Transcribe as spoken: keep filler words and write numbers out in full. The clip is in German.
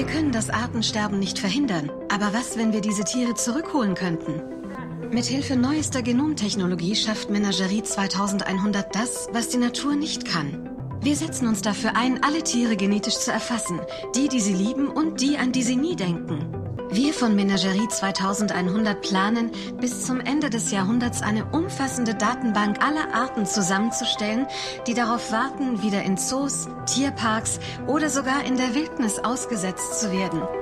können das Artensterben nicht verhindern. Aber was, wenn wir diese Tiere zurückholen könnten? Mithilfe neuester Genomtechnologie schafft Menagerie zweitausendeinhundert das, was die Natur nicht kann. Wir setzen uns dafür ein, alle Tiere genetisch zu erfassen. Die, die sie lieben und die, an die sie nie denken. Wir von Menagerie zweitausendeinhundert planen, bis zum Ende des Jahrhunderts eine umfassende Datenbank aller Arten zusammenzustellen, die darauf warten, wieder in Zoos, Tierparks oder sogar in der Wildnis ausgesetzt zu werden.